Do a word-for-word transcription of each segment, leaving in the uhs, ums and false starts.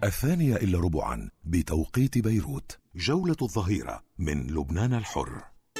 الثانية إلا ربعا بتوقيت بيروت. جولة الظهيرة من لبنان الحر.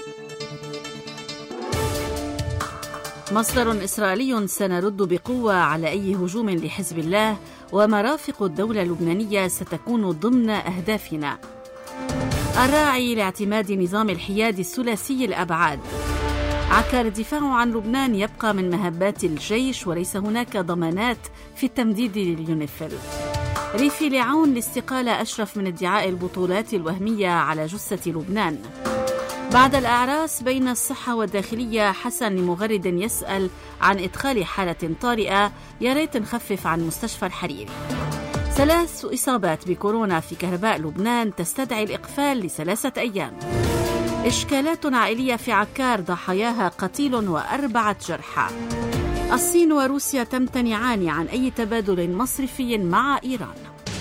مصدر إسرائيلي: سنرد بقوة على أي هجوم لحزب الله، ومرافق الدولة اللبنانية ستكون ضمن أهدافنا. الراعي لاعتماد نظام الحياد الثلاثي الأبعاد. عكر: الدفاع عن لبنان يبقى من مهمات الجيش وليس هناك ضمانات في التمديد لليونيفيل. ريفي لعون: الاستقالة أشرف من ادعاء البطولات الوهمية على جثة لبنان. بعد الأعراس بين الصحة والداخلية، حسن لمغرد يسأل عن إدخال حالة طارئة، يا ريت نخفف عن مستشفى الحريري. ثلاث إصابات بكورونا في كهرباء لبنان تستدعي الإقفال لثلاثة أيام. إشكالات عائلية في عكار، ضحاياها قتيل وأربعة جرحى. الصين وروسيا تمتنعان عن أي تبادل مصرفي مع إيران.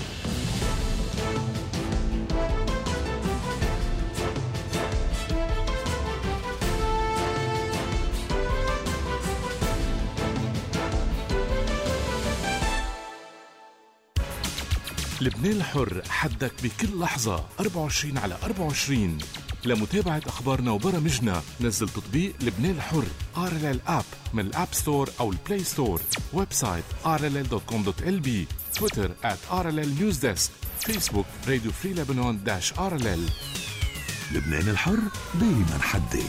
لبنان الحر، حدك بكل لحظة أربعة وعشرين على أربعة وعشرين. لمتابعة أخبارنا وبرامجنا نزل تطبيق لبنان الحر آر إل إل آب من الآب ستور أو البلاي ستور. ويب سايت آر إل إل دوت كوم دوت إل بي. تويتر آت آر إل إل نيوز ديسك. فيسبوك راديو فري لبنان داش آر إل إل. لبنان الحر دايما حدي.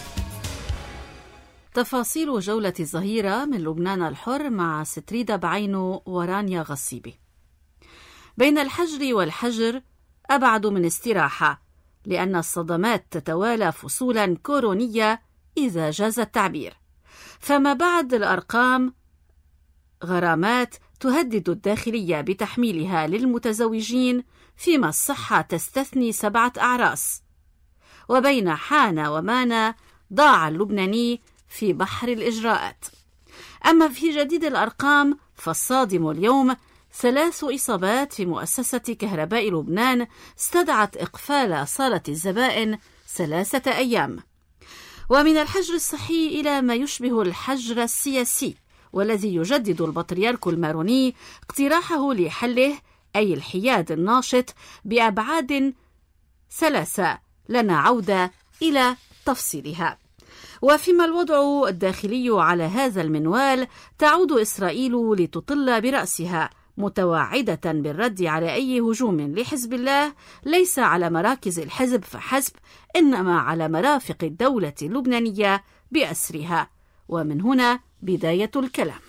تفاصيل جولة الظهيرة من لبنان الحر مع ستريدة بعينو ورانيا غصيبي. بين الحجر والحجر أبعد من استراحة، لأن الصدمات تتوالى فصولا كورونية إذا جاز التعبير. فما بعد الأرقام غرامات تهدد الداخلية بتحميلها للمتزوجين، فيما الصحة تستثني سبعة أعراس. وبين حان ومانا ضاع اللبناني في بحر الإجراءات. أما في جديد الأرقام فالصادم اليوم ثلاث إصابات في مؤسسة كهرباء لبنان استدعت إقفال صالة الزبائن ثلاثة أيام. ومن الحجر الصحي إلى ما يشبه الحجر السياسي، والذي يجدد البطريرك الماروني اقتراحه لحله، أي الحياد الناشط، بأبعاد ثلاثة لنا عودة إلى تفصيلها. وفيما الوضع الداخلي على هذا المنوال، تعود إسرائيل لتطل برأسها، متوعدة بالرد على أي هجوم لحزب الله، ليس على مراكز الحزب فحسب، إنما على مرافق الدولة اللبنانية بأسرها. ومن هنا بداية الكلام.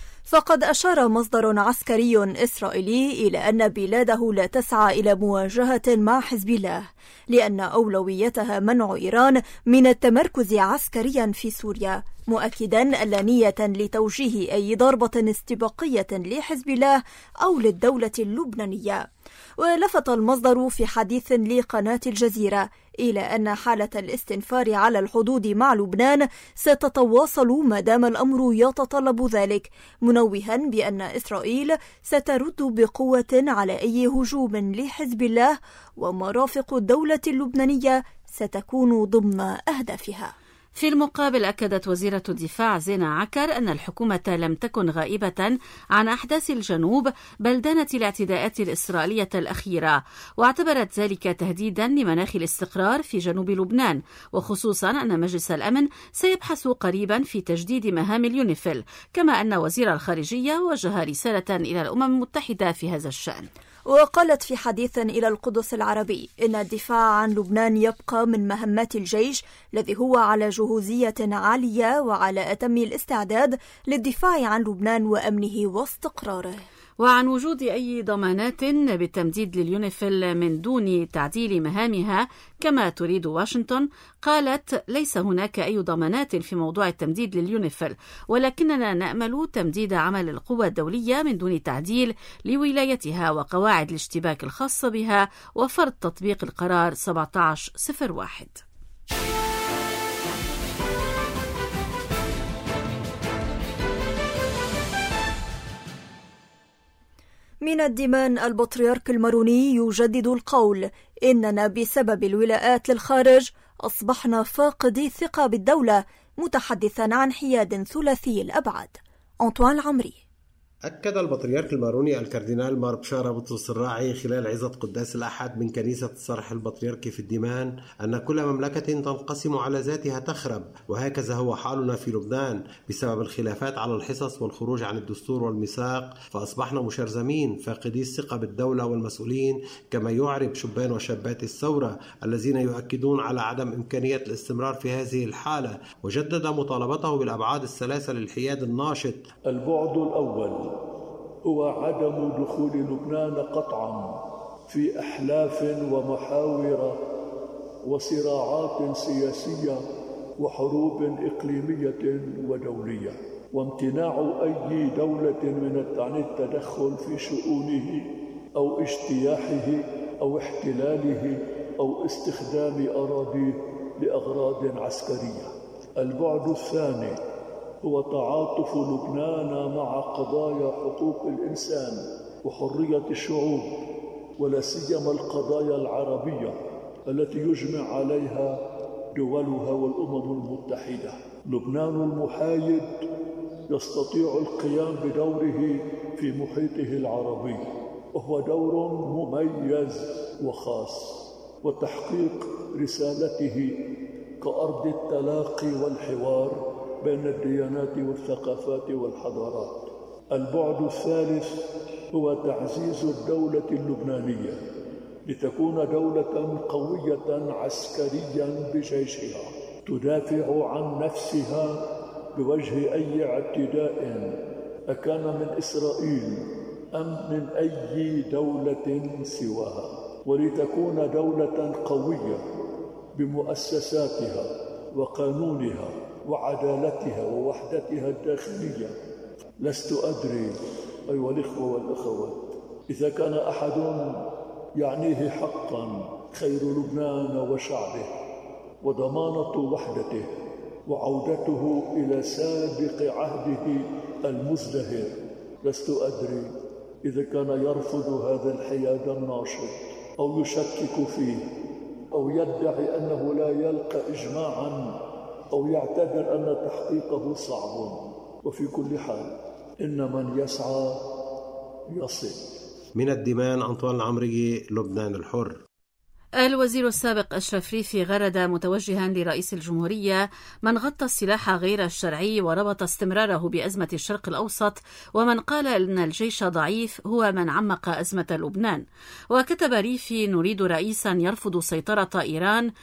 فقد أشار مصدر عسكري إسرائيلي إلى أن بلاده لا تسعى إلى مواجهة مع حزب الله، لأن أولويتها منع إيران من التمركز عسكريا في سوريا، مؤكدا ألا نية لتوجيه أي ضربة استباقية لحزب الله أو للدولة اللبنانية. ولفت المصدر في حديث لقناة الجزيرة إلى أن حالة الاستنفار على الحدود مع لبنان ستتواصل ما دام الأمر يتطلب ذلك، منوها بأن إسرائيل سترد بقوة على أي هجوم لحزب الله، ومرافق الدولة اللبنانية ستكون ضمن أهدافها. في المقابل، أكدت وزيرة الدفاع زينة عكر أن الحكومة لم تكن غائبة عن أحداث الجنوب، بل دانت الاعتداءات الإسرائيلية الأخيرة، واعتبرت ذلك تهديدا لمناخ الاستقرار في جنوب لبنان، وخصوصا أن مجلس الأمن سيبحث قريبا في تجديد مهام اليونيفيل، كما أن وزير الخارجية وجه رسالة إلى الأمم المتحدة في هذا الشأن. وقالت في حديث إلى القدس العربي إن الدفاع عن لبنان يبقى من مهمات الجيش، الذي هو على جهوزية عالية وعلى أتم الاستعداد للدفاع عن لبنان وأمنه واستقراره. وعن وجود أي ضمانات بالتمديد لليونيفيل من دون تعديل مهامها كما تريد واشنطن، قالت ليس هناك أي ضمانات في موضوع التمديد لليونيفيل، ولكننا نأمل تمديد عمل القوى الدولية من دون تعديل لولايتها وقواعد الاشتباك الخاصة بها وفرض تطبيق القرار سبعة عشر صفر واحد. من الدمام، البطريرك الماروني يجدد القول إننا بسبب الولاءات للخارج أصبحنا فاقدي الثقة بالدولة، متحدثا عن حياد ثلاثي الأبعاد. أنطوان العمري. أكد البطريرك الماروني الكاردينال مار بشارة بطرس الراعي خلال عظة قداس الأحد من كنيسة الصرح البطريركي في الديمان أن كل مملكة تنقسم على ذاتها تخرب، وهكذا هو حالنا في لبنان بسبب الخلافات على الحصص والخروج عن الدستور والميثاق، فأصبحنا مشرذمين فاقدي الثقة بالدولة والمسؤولين، كما يعرب شبان وشابات الثورة الذين يؤكدون على عدم إمكانية الاستمرار في هذه الحالة، وجدد مطالبته بالأبعاد الثلاثة للحياد الناشط. البعد الأول هو عدم دخول لبنان قطعا في أحلاف ومحاور وصراعات سياسية وحروب إقليمية ودولية، وامتناع أي دولة من عن التدخل في شؤونه أو اجتياحه أو احتلاله أو استخدام أراضيه لأغراض عسكرية. البعد الثاني هو تعاطف لبنان مع قضايا حقوق الإنسان وحرية الشعوب، ولا سيما القضايا العربية التي يجمع عليها دولها والأمم المتحدة. لبنان المحايد يستطيع القيام بدوره في محيطه العربي، وهو دور مميز وخاص، وتحقيق رسالته كأرض التلاقي والحوار بين الديانات والثقافات والحضارات. البعد الثالث هو تعزيز الدولة اللبنانية لتكون دولة قوية عسكريا بجيشها تدافع عن نفسها بوجه أي اعتداء أكان من إسرائيل أم من أي دولة سواها، ولتكون دولة قوية بمؤسساتها وقانونها وعدالتها ووحدتها الداخلية. لست أدري أيها الإخوة والأخوات إذا كان أحد يعنيه حقا خير لبنان وشعبه وضمانة وحدته وعودته إلى سابق عهده المزدهر، لست أدري إذا كان يرفض هذا الحياد الناشط أو يشكك فيه أو يدعي أنه لا يلقى إجماعا أو يعتبر أن تحقيقه صعب. وفي كل حال إن من يسعى يصل. من الديمان أنطوان العمري، لبنان الحر. الوزير السابق أشرف ريفي غرد متوجها لرئيس الجمهورية من غطى السلاح غير الشرعي وربط استمراره بأزمة الشرق الأوسط، ومن قال أن الجيش ضعيف هو من عمق أزمة لبنان. وكتب ريفي: نريد رئيسا يرفض سيطرة إيران،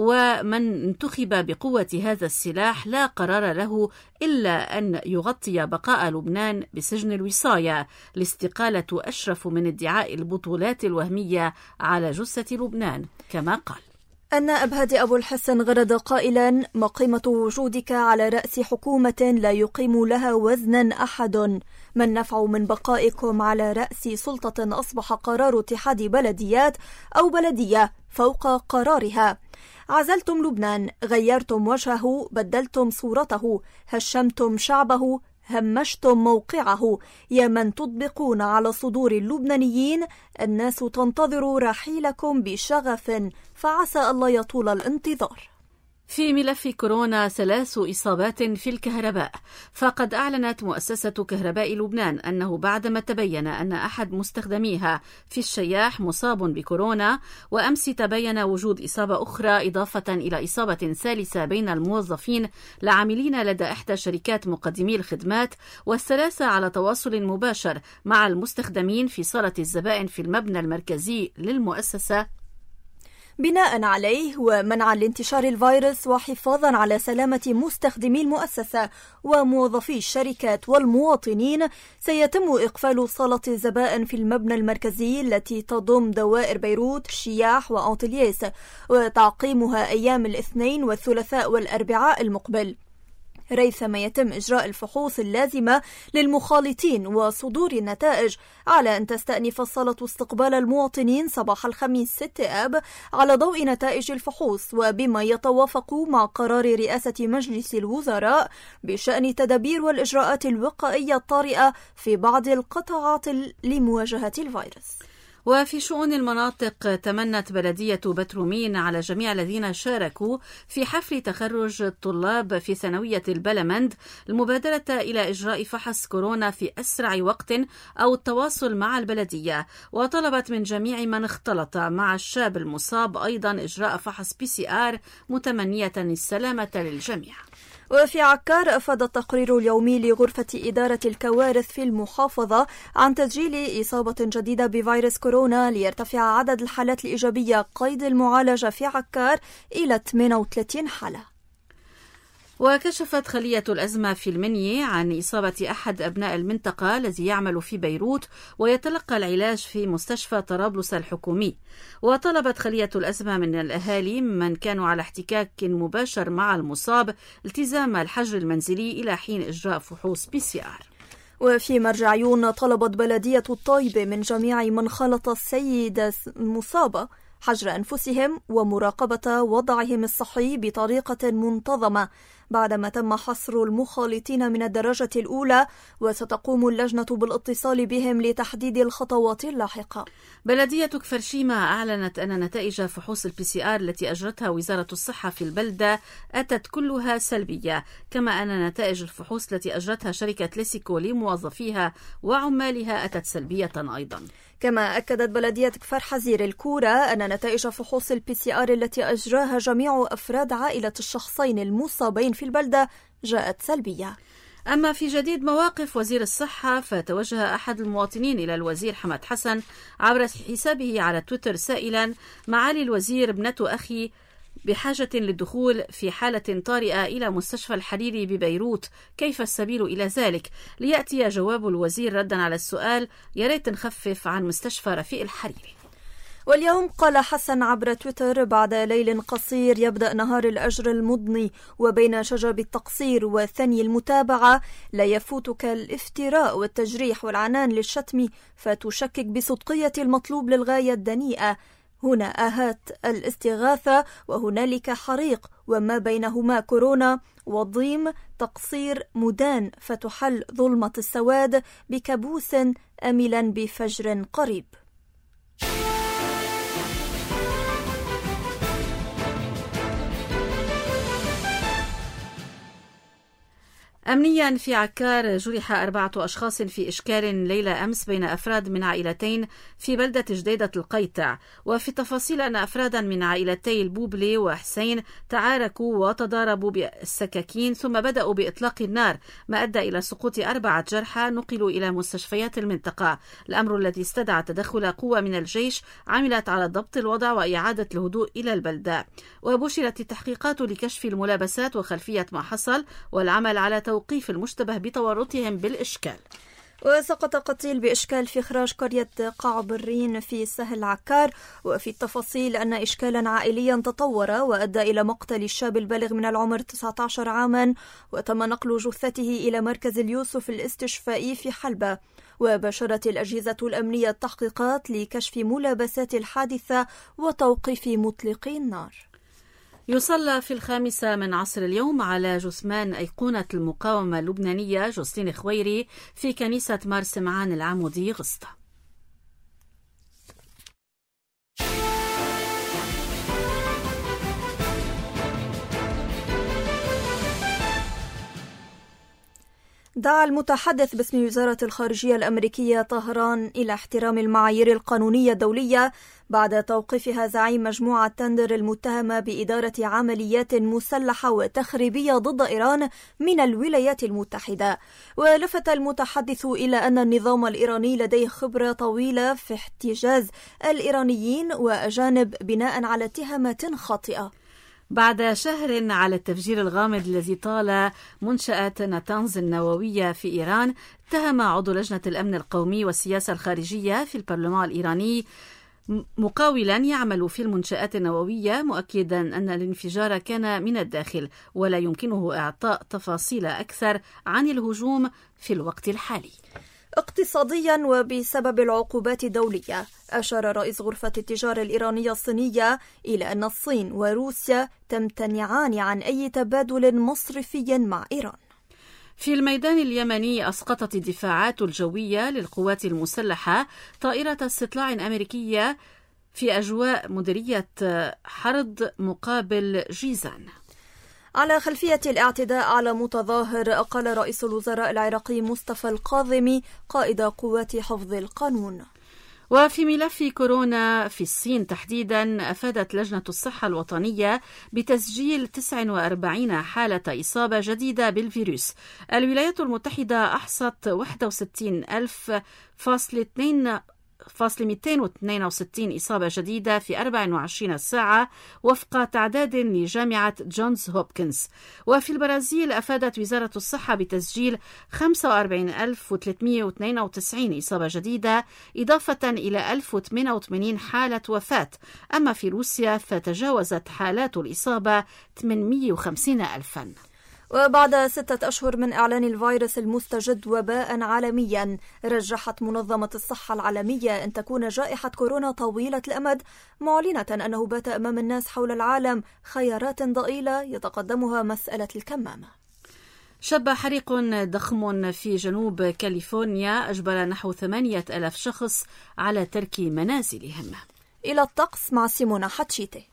ومن انتخب بقوة هذا السلاح لا قرار له إلا أن يغطي بقاء لبنان بسجن الوصاية. الاستقالة أشرف من ادعاء البطولات الوهمية على جثة لبنان. كما قال النائب هادي أبو الحسن غرد قائلا: ما قيمة وجودك على رأس حكومة لا يقيم لها وزنا أحد؟ ما النفع من بقائكم على رأس سلطة أصبح قرار اتحاد بلديات أو بلدية فوق قرارها؟ عزلتم لبنان، غيرتم وجهه، بدلتم صورته، هشمتم شعبه، همشتم موقعه. يا من تطبقون على صدور اللبنانيين، الناس تنتظر رحيلكم بشغف، فعسى ألا يطول الانتظار. في ملف كورونا ثلاث إصابات في الكهرباء، فقد أعلنت مؤسسة كهرباء لبنان أنه بعدما تبين أن أحد مستخدميها في الشياح مصاب بكورونا، وأمس تبين وجود إصابة أخرى إضافة إلى إصابة ثالثة بين الموظفين العاملين لدى إحدى شركات مقدمي الخدمات، والثلاثة على تواصل مباشر مع المستخدمين في صالة الزبائن في المبنى المركزي للمؤسسة. بناء عليه ومنعا لانتشار الفيروس وحفاظا على سلامة مستخدمي المؤسسة وموظفي الشركات والمواطنين، سيتم إقفال صالة الزبائن في المبنى المركزي التي تضم دوائر بيروت، شياح وأنطلياس، وتعقيمها أيام الاثنين والثلاثاء والأربعاء المقبل، ريثما يتم إجراء الفحوص اللازمة للمخالطين وصدور النتائج، على أن تستأنف الصالة استقبال المواطنين صباح الخميس ستة آب على ضوء نتائج الفحوص، وبما يتوافق مع قرار رئاسة مجلس الوزراء بشأن التدابير والإجراءات الوقائية الطارئة في بعض القطاعات لمواجهة الفيروس. وفي شؤون المناطق، تمنت بلدية بترومين على جميع الذين شاركوا في حفل تخرج الطلاب في ثانوية البلمند المبادرة إلى إجراء فحص كورونا في أسرع وقت أو التواصل مع البلدية، وطلبت من جميع من اختلط مع الشاب المصاب أيضا إجراء فحص بي سي آر، متمنية السلامة للجميع. وفي عكار، أفاد التقرير اليومي لغرفة إدارة الكوارث في المحافظة عن تسجيل إصابة جديدة بفيروس كورونا، ليرتفع عدد الحالات الإيجابية قيد المعالجة في عكار إلى ثمانية وثلاثين حالة. وكشفت خلية الأزمة في المنيا عن إصابة أحد أبناء المنطقة الذي يعمل في بيروت ويتلقى العلاج في مستشفى طرابلس الحكومي. وطلبت خلية الأزمة من الأهالي من كانوا على احتكاك مباشر مع المصاب التزام الحجر المنزلي إلى حين إجراء فحوص بي سي آر. وفي مرجعيون، طلبت بلدية الطيبة من جميع من خلط السيدة المصابة حجر أنفسهم ومراقبة وضعهم الصحي بطريقة منتظمة بعدما تم حصر المخالطين من الدرجة الأولى، وستقوم اللجنة بالاتصال بهم لتحديد الخطوات اللاحقة. بلدية كفرشيمة أعلنت أن نتائج فحوص البي سي آر التي أجرتها وزارة الصحة في البلدة أتت كلها سلبية، كما أن نتائج الفحوص التي أجرتها شركة ليسيكو لموظفيها وعمالها أتت سلبية أيضا. كما أكدت بلدية كفر حزير الكورة أن نتائج فحوص البي سي آر التي أجراها جميع أفراد عائلة الشخصين المصابين في البلدة جاءت سلبية. أما في جديد مواقف وزير الصحة، فتوجه أحد المواطنين إلى الوزير حمد حسن عبر حسابه على تويتر سائلا: معالي الوزير، ابنة أخي بحاجة للدخول في حالة طارئة إلى مستشفى الحريري ببيروت، كيف السبيل إلى ذلك؟ ليأتي جواب الوزير ردا على السؤال: يا ريت نخفف عن مستشفى رفيق الحريري. واليوم قال حسن عبر تويتر: بعد ليل قصير يبدأ نهار الأجر المضني، وبين شجب التقصير وثني المتابعة لا يفوتك الافتراء والتجريح والعنان للشتم، فتشكك بصدقية المطلوب للغاية الدنيئة. هنا آهات الاستغاثة وهنالك حريق، وما بينهما كورونا وضيم تقصير مدان، فتحل ظلمة السواد بكابوس أملا بفجر قريب. أمنيا، في عكار جرح أربعة أشخاص في إشكال ليلة أمس بين أفراد من عائلتين في بلدة جديدة القيطع. وفي التفاصيل أن أفرادا من عائلتي البوبلي وحسين تعاركوا وتضاربوا بالسكاكين، ثم بدأوا بإطلاق النار، ما أدى إلى سقوط أربعة جرحى نقلوا إلى مستشفيات المنطقة، الأمر الذي استدعى تدخل قوة من الجيش عملت على ضبط الوضع وإعادة الهدوء إلى البلدة. وبشرت التحقيقات لكشف الملابسات وخلفية ما حصل والعمل على توقيف المشتبه بتورطهم بالإشكال. وسقط قتيل بإشكال في إخراج قرية قعبرين في سهل عكار. وفي التفاصيل أن إشكالا عائليا تطور وأدى إلى مقتل الشاب البالغ من العمر تسعة عشر عاما، وتم نقل جثته إلى مركز اليوسف الاستشفائي في حلبة. وباشرت الأجهزة الأمنية التحقيقات لكشف ملابسات الحادثة وتوقيف مطلقي النار. يصلى في الخامسة من عصر اليوم على جثمان أيقونة المقاومة اللبنانية جوسلين خويري في كنيسة مار سمعان العمودي غسطة. دعا المتحدث باسم وزارة الخارجية الأمريكية طهران إلى احترام المعايير القانونية الدولية بعد توقيفها زعيم مجموعة تندر المتهمة بإدارة عمليات مسلحة وتخريبية ضد إيران من الولايات المتحدة. ولفت المتحدث إلى أن النظام الإيراني لديه خبرة طويلة في احتجاز الإيرانيين وأجانب بناء على اتهامات خاطئة. بعد شهر على التفجير الغامض الذي طال منشأة ناتانز النووية في إيران، اتهم عضو لجنة الأمن القومي والسياسة الخارجية في البرلمان الإيراني مقاولا يعمل في المنشآت النووية، مؤكدا أن الانفجار كان من الداخل ولا يمكنه إعطاء تفاصيل أكثر عن الهجوم في الوقت الحالي. اقتصاديا، وبسبب العقوبات الدولية، أشار رئيس غرفة التجارة الإيرانية الصينية إلى أن الصين وروسيا تمتنعان عن أي تبادل مصرفي مع إيران. في الميدان اليمني أسقطت الدفاعات الجوية للقوات المسلحة طائرة استطلاع أمريكية في أجواء مديرية حرض مقابل جيزان. على خلفية الاعتداء على متظاهر، قال رئيس الوزراء العراقي مصطفى الكاظمي قائد قوات حفظ القانون. وفي ملف كورونا في الصين تحديدا، أفادت لجنة الصحة الوطنية بتسجيل تسعة وأربعين حالة إصابة جديدة بالفيروس. الولايات المتحدة أحصت واحد وستين ألف فاصل مئتين واثنين وستين إصابة جديدة في أربع وعشرين ساعة وفق تعداد لجامعة جونز هوبكنز. وفي البرازيل أفادت وزارة الصحة بتسجيل خمسة وأربعين ألف وثلاثمئة واثنين وتسعين إصابة جديدة إضافة إلى ألف وثمانية وثمانين حالة وفاة. أما في روسيا فتجاوزت حالات الإصابة ثمانمئة وخمسين ألفاً. وبعد ستة أشهر من إعلان الفيروس المستجد وباء عالميا، رجحت منظمة الصحة العالمية أن تكون جائحة كورونا طويلة الأمد، معلنة أنه بات أمام الناس حول العالم خيارات ضئيلة يتقدمها مسألة الكمامة. شب حريق ضخم في جنوب كاليفورنيا أجبر نحو ثمانية ألاف شخص على ترك منازلهم. إلى الطقس مع سيمونا حتشيتي.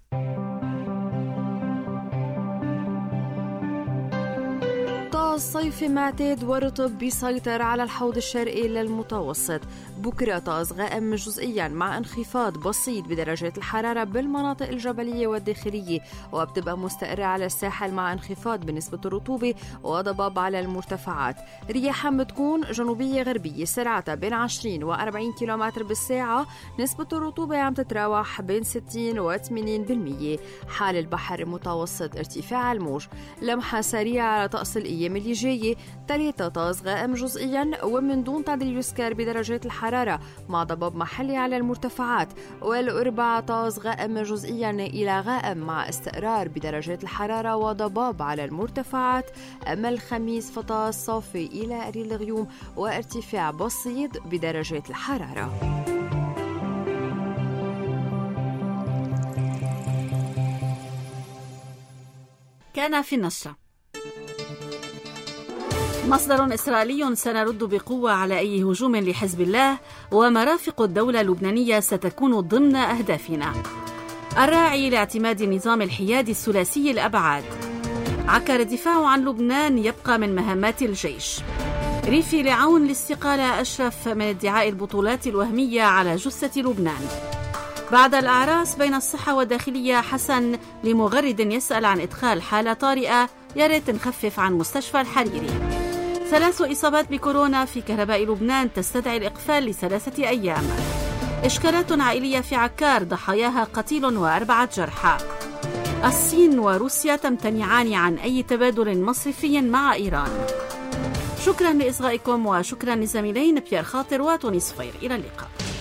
الصيف معتاد ورطب بيسيطر على الحوض الشرقي للمتوسط. بكرة طقس غائم جزئيا مع انخفاض بسيط بدرجات الحرارة بالمناطق الجبلية والداخلية، وبتبقى مستقرة على الساحل مع انخفاض بنسبة الرطوبة وضباب على المرتفعات. رياح بتكون جنوبية غربية سرعتها بين عشرين وأربعين كيلومتر بالساعة، نسبة الرطوبة عم تتراوح بين ستين وثمانين بالمية. حال البحر المتوسط ارتفاع الموج. لمحة سريعة على طقس الأيام اللي جاية، ثلاثة طقس غائم جزئيا ومن دون تقدير يذكر بدرجات الحرارة مع ضباب محلي على المرتفعات، والأربعة طقس غائم جزئيا إلى غائم مع استقرار بدرجات الحرارة وضباب على المرتفعات. أما الخميس فطقس صافي إلى قليل الغيوم وارتفاع بسيط بدرجات الحرارة. كان في النشرة: مصدر إسرائيلي: سنرد بقوة على أي هجوم لحزب الله، ومرافق الدولة اللبنانية ستكون ضمن أهدافنا. الراعي لاعتماد النظام الحيادي الثلاثي الأبعاد. عكر الدفاع عن لبنان يبقى من مهمات الجيش. ريفي لعون الاستقالة أشرف من ادعاء البطولات الوهمية على جثة لبنان. بعد الأعراس بين الصحة والداخلية، حسن لمغرد يسأل عن إدخال حالة طارئة، يا ريت نخفف عن مستشفى الحريري. ثلاث إصابات بكورونا في كهرباء لبنان تستدعي الإقفال لثلاثة أيام. إشكالات عائلية في عكار ضحاياها قتيل وأربعة جرحى. الصين وروسيا تمتنعان عن أي تبادل مصرفي مع إيران. شكرا لإصغائكم، وشكرا لزميلين بيير خاطر وتوني صفير. إلى اللقاء.